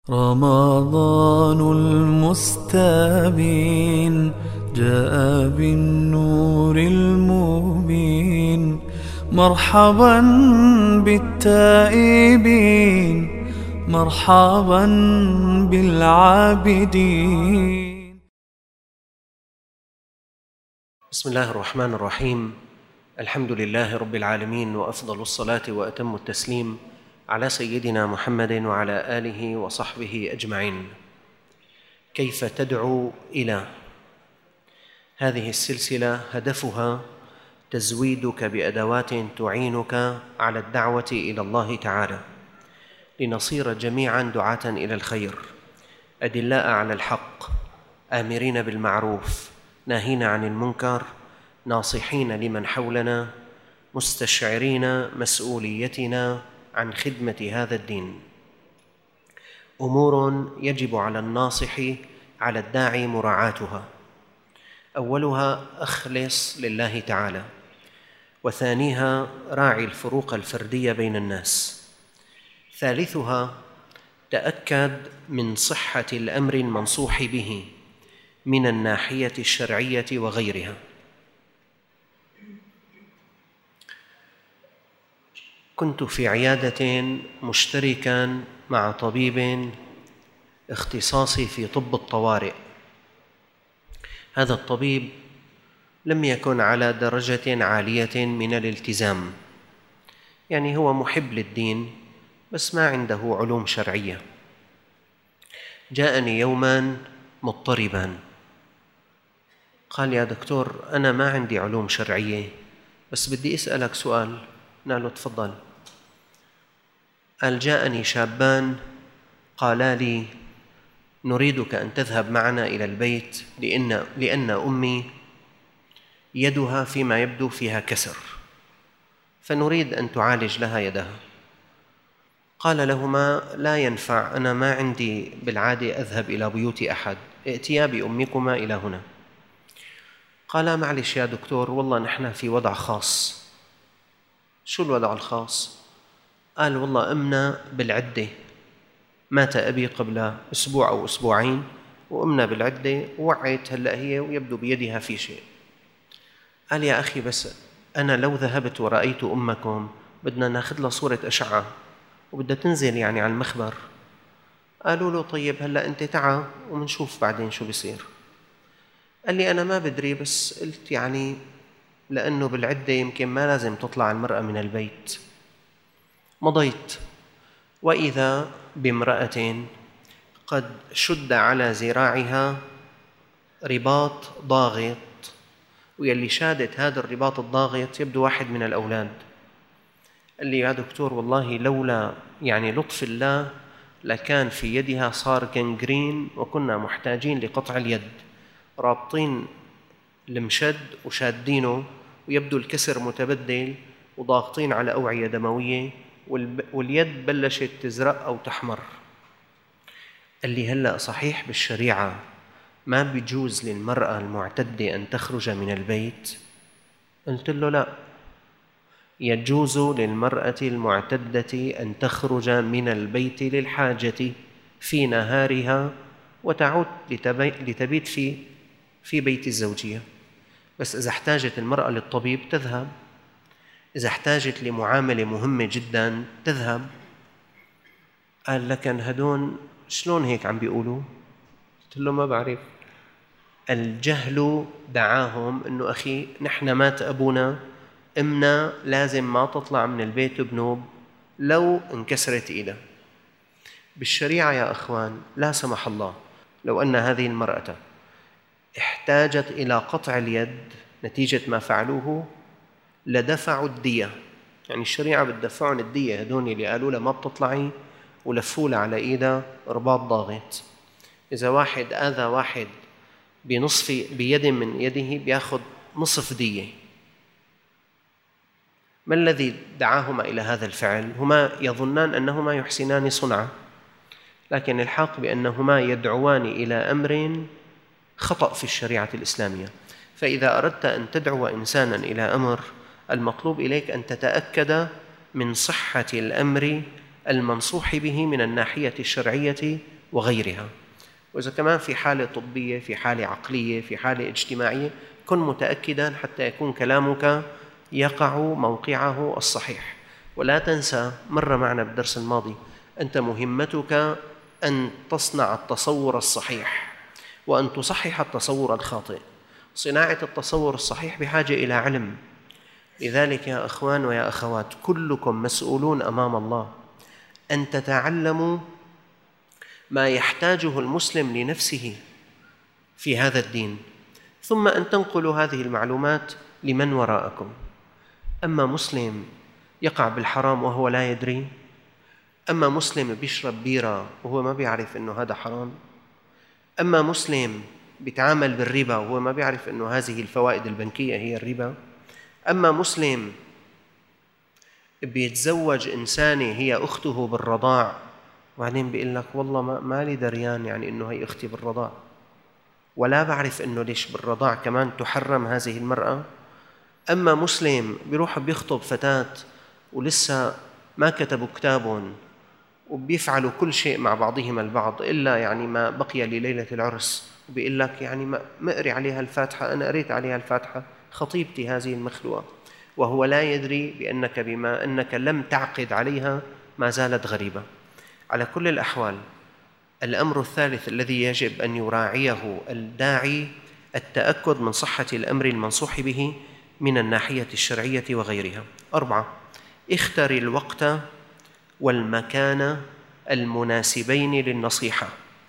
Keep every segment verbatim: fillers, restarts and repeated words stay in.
رمضان المستبين جاء بالنور المبين، مرحبا بالتائبين، مرحبا بالعابدين. بسم الله الرحمن الرحيم. الحمد لله رب العالمين، وأفضل الصلاة وأتم التسليم على سيدنا محمد وعلى آله وصحبه أجمعين. كيف تدعو إلى؟ هذه السلسلة هدفها تزويدك بأدوات تعينك على الدعوة إلى الله تعالى، لنصير جميعا دعاة إلى الخير، أدلاء على الحق، آمرين بالمعروف، ناهين عن المنكر، ناصحين لمن حولنا، مستشعرين مسؤوليتنا عن خدمة هذا الدين. أمور يجب على الناصح على الداعي مراعاتها. أولها أخلص لله تعالى، وثانيها راعي الفروق الفردية بين الناس، ثالثها تأكد من صحة الأمر المنصوح به من الناحية الشرعية وغيرها. كنت في عيادة مشتركاً مع طبيب اختصاصي في طب الطوارئ. هذا الطبيب لم يكن على درجة عالية من الالتزام، يعني هو محب للدين بس ما عنده علوم شرعية. جاءني يوماً مضطرباً، قال: يا دكتور، أنا ما عندي علوم شرعية بس بدي أسألك سؤال. قلنا له: تفضل. قال: جاءني شابان قالا لي: نريدك أن تذهب معنا إلى البيت لأن, لأن أمي يدها فيما يبدو فيها كسر، فنريد أن تعالج لها يدها. قال لهما: لا ينفع، أنا ما عندي بالعادة أذهب إلى بيوت أحد، ائتيا بأمكما إلى هنا. قال: معلش يا دكتور، والله نحن في وضع خاص. شو الوضع الخاص؟ قال: والله أمنا بالعدة، مات أبي قبل أسبوع أو أسبوعين، وأمنا بالعدة ووعيت هلأ هي ويبدو بيدها في شيء. قال: يا أخي، بس أنا لو ذهبت ورأيت أمكم بدنا ناخذ لها صورة أشعة وبدها تنزل يعني على المخبر. قالوا له: طيب هلأ أنت تعا ومنشوف بعدين شو بيصير. قال لي: أنا ما بدري، بس قلت يعني لأنه بالعدة يمكن ما لازم تطلع المرأة من البيت. مضيت، وإذا بامرأة قد شد على ذراعها رباط ضاغط، ويلي شادت هذا الرباط الضاغط يبدو واحد من الأولاد. قال لي: يا دكتور، والله لولا يعني لطف الله لكان في يدها صار جنجرين وكنا محتاجين لقطع اليد. رابطين المشد وشادينه ويبدو الكسر متبدل وضاغطين على أوعية دموية، واليد بلشت تزرق أو تحمر. قال لي: هلأ صحيح بالشريعة ما بيجوز للمرأة المعتدة أن تخرج من البيت؟ قلت له: لا، يجوز للمرأة المعتدة أن تخرج من البيت للحاجة في نهارها وتعود لتبيت في في بيت الزوجية، بس إذا احتاجت المرأة للطبيب تذهب، إذا احتاجت لمعاملة مهمة جداً تذهب. قال: لكن هدون شلون هيك عم بيقولوا؟ قلت له: ما بعرف، الجهل دعاهم إنه أخي نحن مات أبونا، إمنا لازم ما تطلع من البيت بنوب لو انكسرت إيدها. بالشريعة يا أخوان لا سمح الله لو أن هذه المرأة احتاجت إلى قطع اليد نتيجة ما فعلوه لدفعوا الدية، يعني الشريعة بتدفعون الدية. هدون اللي قالوا لها ما بتطلعي ولفوا لها على إيدها رباط ضاغط. إذا واحد آذى واحد بنصف بيد من يده بياخذ نصف دية. ما الذي دعاهما إلى هذا الفعل؟ هما يظنان أنهما يحسنان صنعا، لكن الحق بأنهما يدعوان إلى أمر خطأ في الشريعة الإسلامية. فإذا أردت أن تدعو إنسانا إلى أمر، المطلوب إليك أن تتأكد من صحة الأمر المنصوح به من الناحية الشرعية وغيرها. وإذا كمان في حالة طبية، في حالة عقلية، في حالة اجتماعية، كن متأكداً حتى يكون كلامك يقع موقعه الصحيح. ولا تنسى، مر معنا بالدرس الماضي، أنت مهمتك أن تصنع التصور الصحيح وأن تصحح التصور الخاطئ. صناعة التصور الصحيح بحاجة إلى علم. لذلك يا أخوان ويا أخوات، كلكم مسؤولون أمام الله أن تتعلموا ما يحتاجه المسلم لنفسه في هذا الدين، ثم أن تنقلوا هذه المعلومات لمن وراءكم. أما مسلم يقع بالحرام وهو لا يدري، أما مسلم بيشرب بيرة وهو ما بيعرف أنه هذا حرام، أما مسلم بيتعامل بالربا وهو ما بيعرف أنه هذه الفوائد البنكية هي الربا، أما مسلم بيتزوج إنسانة هي أخته بالرضاع وبعدين بيقول لك والله ما لي دريان يعني أنه هي أختي بالرضاع، ولا بعرف أنه ليش بالرضاع كمان تحرم هذه المرأة. أما مسلم بيروح بيخطب فتاة ولسه ما كتبوا كتابهم وبيفعلوا كل شيء مع بعضهم البعض إلا يعني ما بقي لليلة العرس، وبيقول لك يعني ما أقري عليها الفاتحة، أنا قريت عليها الفاتحة خطيبتي هذه المخلوقة، وهو لا يدري بأنك بما أنك لم تعقد عليها ما زالت غريبة. على كل الأحوال، الأمر الثالث الذي يجب أن يراعيه الداعي التأكد من صحة الأمر المنصوح به من الناحية الشرعية وغيرها. أربعة، اختر الوقت والمكان المناسبين للنصيحة،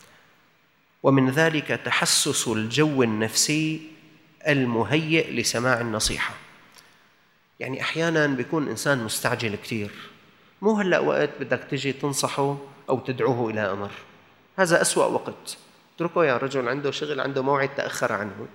ومن ذلك تحسس الجو النفسي المهيئ لسماع النصيحة. يعني أحياناً بيكون إنسان مستعجل كتير، مو هلأ وقت بدك تجي تنصحه أو تدعوه إلى أمر، هذا أسوأ وقت، اتركه يا رجل، عنده شغل، عنده موعد، تأخر عنه.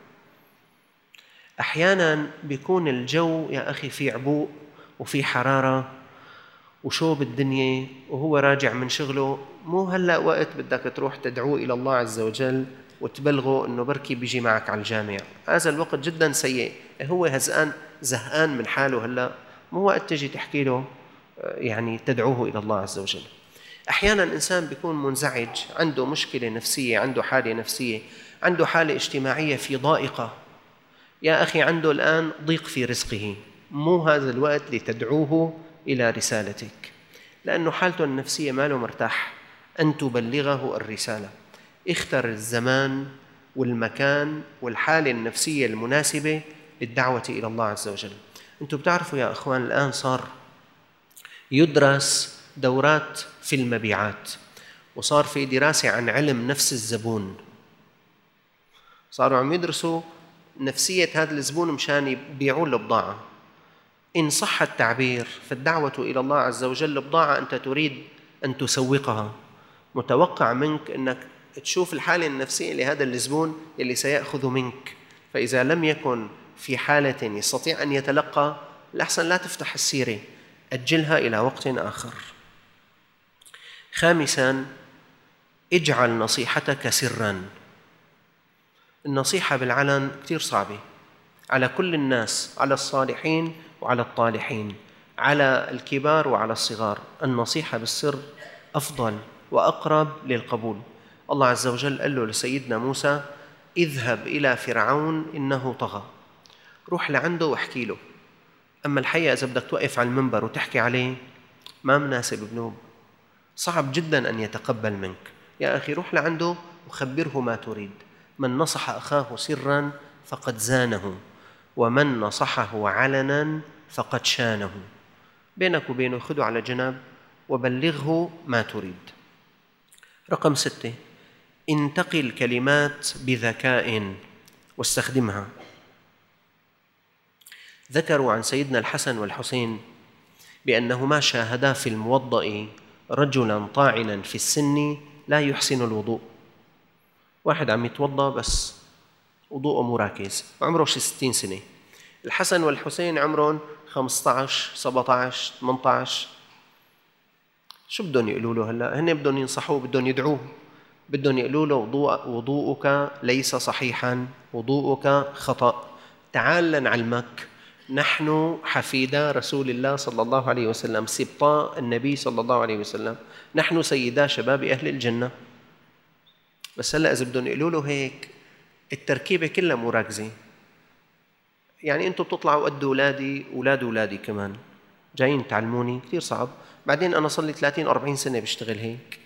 أحياناً بيكون الجو يا أخي في عبوء وفي حرارة وشو بالدنيا وهو راجع من شغله، مو هلأ وقت بدك تروح تدعوه إلى الله عز وجل وتبلغه أنه بركي بيجي معك على الجامع، هذا الوقت جداً سيء. هو هزقان زهقان من حاله هلأ، مو وقت تجي تحكي له يعني تدعوه إلى الله عز وجل. أحياناً إنسان بيكون منزعج، عنده مشكلة نفسية، عنده حالة نفسية، عنده حالة اجتماعية في ضائقة، يا أخي عنده الآن ضيق في رزقه، مو هذا الوقت لتدعوه إلى رسالتك، لأنه حالته النفسية ما له مرتاح، أن تبلغه الرسالة. اختر الزمان والمكان والحالة النفسية المناسبة للدعوة إلى الله عز وجل. أنتم بتعرفوا يا أخوان، الآن صار يدرس دورات في المبيعات، وصار في دراسة عن علم نفس الزبون، صاروا عم يدرسوا نفسية هذا الزبون مشان يبيعون البضاعة. إن صح التعبير، فالدعوة إلى الله عز وجل بضاعة أنت تريد أن تسوقها، متوقع منك أنك تشوف الحالة النفسية لهذا الزبون اللي سيأخذ منك، فإذا لم يكن في حالة يستطيع أن يتلقى، الأحسن لا تفتح السيرة، أجلها إلى وقت آخر. خامساً، اجعل نصيحتك سراً. النصيحة بالعلن كتير صعبة على كل الناس، على الصالحين وعلى الطالحين، على الكبار وعلى الصغار. النصيحة بالسر أفضل وأقرب للقبول. الله عز وجل قال له لسيدنا موسى: اذهب إلى فرعون إنه طغى، روح لعنده واحكي له. أما الحقيقة إذا بدك توقف على المنبر وتحكي عليه ما مناسب، بنوب، صعب جدا أن يتقبل منك. يا أخي روح لعنده وخبره ما تريد. من نصح أخاه سرا فقد زانه، ومن نصحه علنا فقد شانه. بينك وبينه خذه على جنب وبلغه ما تريد. رقم ستة، انتقي الكلمات بذكاء واستخدمها. ذكروا عن سيدنا الحسن والحسين بأنهما شاهدا في الموضأ رجلا طاعنا في السن لا يحسن الوضوء. واحد عم يتوضأ بس وضوءه مو راكز، عمره شي ستين سنة. الحسن والحسين عمرهم خمسة عشر سبعة عشر ثمانية عشر. شو بدهم يقولوا له هلا؟ هن بدهم ينصحوه، بدهم يدعوه، بدهم يقولوا له وضوء وضوءك ليس صحيحا، وضوءك خطأ، تعال لنعلمك، نحن حفيدا رسول الله صلى الله عليه وسلم، سبطاء النبي صلى الله عليه وسلم، نحن سيدا شباب أهل الجنة. بس هلأ إذا بدهم يقولوا له هيك التركيبة كلها مراكزة، يعني أنتم بتطلعوا قد أولادي أولاد أولادي كمان جايين تعلموني، كثير صعب. بعدين أنا صلي ثلاثين أربعين سنة بشتغل هيك.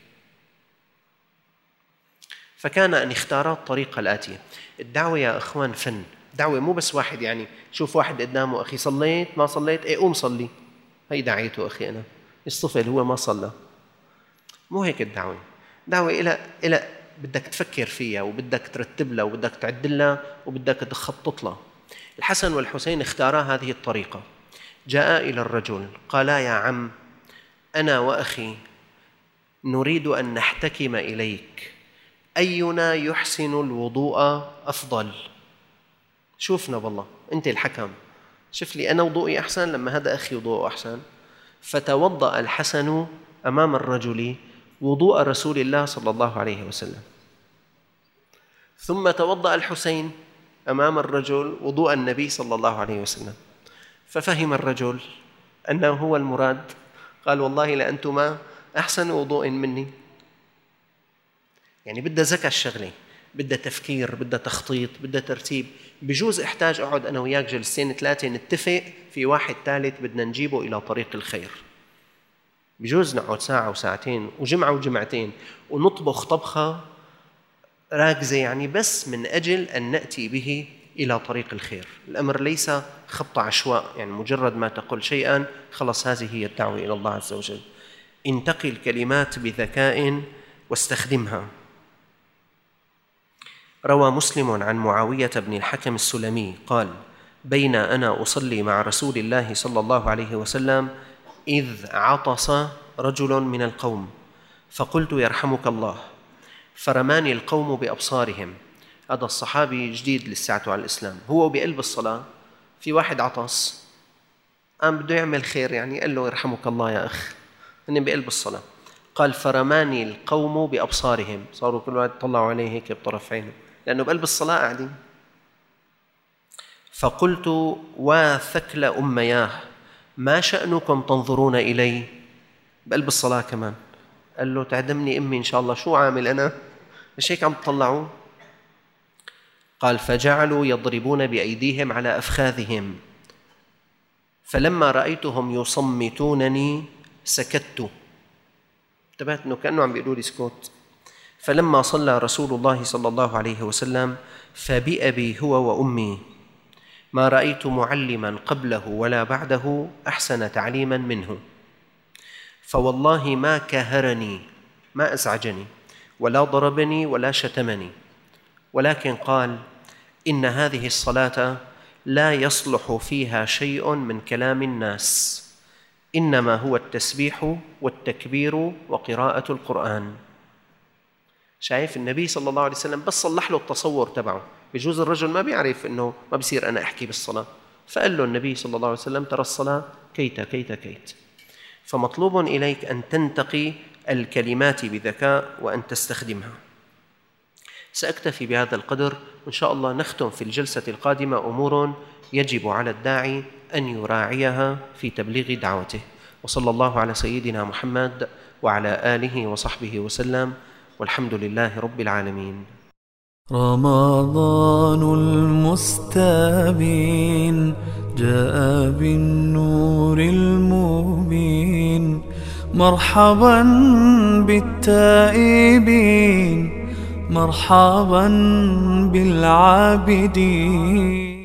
فكان أن اختار الطريقة الآتية. الدعوة يا أخوان فن، دعوة مو بس واحد يعني شوف واحد قدامه أخي صليت ما صليت إيه قوم صلي، هي دعيته أخي أنا الصفل هو ما صلى. مو هيك الدعوة. دعوة إلى إلى بدك تفكر فيها وبدك ترتب لها وبدك تعدل لها وبدك تخطط لها. الحسن والحسين اختارا هذه الطريقة. جاء إلى الرجل قالا يا عم أنا وأخي نريد أن نحتكم إليك، أينا يحسن الوضوء أفضل؟ شوفنا والله أنت الحكم، شوف لي أنا وضوئي أحسن لما هذا أخي وضوءه أحسن. فتوضأ الحسن أمام الرجل وضوء رسول الله صلى الله عليه وسلم، ثم توضأ الحسين أمام الرجل وضوء النبي صلى الله عليه وسلم. ففهم الرجل أنه هو المراد، قال والله لأنتما أحسن وضوء مني. يعني بدها ذكاء الشغلة، بدها تفكير، بدها تخطيط، بدها ترتيب. بجوز احتاج أقعد أنا وياك جلستين ثلاثة نتفق في واحد ثالث بدنا نجيبه إلى طريق الخير. بجوز نقعد ساعة وساعتين وجمعة وجمعتين ونطبخ طبخة راكزة يعني بس من أجل أن نأتي به إلى طريق الخير. الأمر ليس خبط عشواء، يعني مجرد ما تقول شيئا خلص هذه هي الدعوة إلى الله عز وجل. انتقي الكلمات بذكاء واستخدمها. روى مسلم عن معاوية بن الحكم السلمي قال: بين أنا أصلي مع رسول الله صلى الله عليه وسلم إذ عطس رجل من القوم، فقلت يرحمك الله، فرماني القوم بأبصارهم. هذا الصحابي جديد لساعته على الإسلام، هو بقلب الصلاة في واحد عطس قام بده يعمل خير، يعني قال له يرحمك الله يا أخ، هن بقلب الصلاة. قال فرماني القوم بأبصارهم، صاروا كل واحد طلعوا عليه هيك بطرف عينه لأنه بقلب الصلاة قاعدين. فقلت واثكل أمياه ما شأنكم تنظرون إلي؟ بقلب الصلاة كمان. قال له تعدمني أمي إن شاء الله، شو عامل أنا؟ مش هيك عم تطلعوا؟ قال فجعلوا يضربون بأيديهم على أفخاذهم، فلما رأيتهم يصمتونني سكت. انتبهت أنه كأنه عم بيقولوا لي اسكت. فلما صلى رسول الله صلى الله عليه وسلم فبأبي هو وأمي ما رأيت معلما قبله ولا بعده أحسن تعليما منه، فوالله ما كهرني، ما أزعجني ولا ضربني ولا شتمني، ولكن قال إن هذه الصلاة لا يصلح فيها شيء من كلام الناس، إنما هو التسبيح والتكبير وقراءة القرآن. شايف النبي صلى الله عليه وسلم بس صلح له التصور تبعه. بجوز الرجل ما بيعرف إنه ما بصير أنا أحكي بالصلاة، فقال له النبي صلى الله عليه وسلم ترى الصلاة كيت كيت كيت. فمطلوب إليك أن تنتقي الكلمات بذكاء وأن تستخدمها. سأكتفي بهذا القدر، وإن شاء الله نختم في الجلسة القادمة أمور يجب على الداعي أن يراعيها في تبليغ دعوته. وصلى الله على سيدنا محمد وعلى آله وصحبه وسلم، والحمد لله رب العالمين. رمضان المستبين جاء بالنور المبين، مرحبا بالتائبين، مرحبا بالعابدين.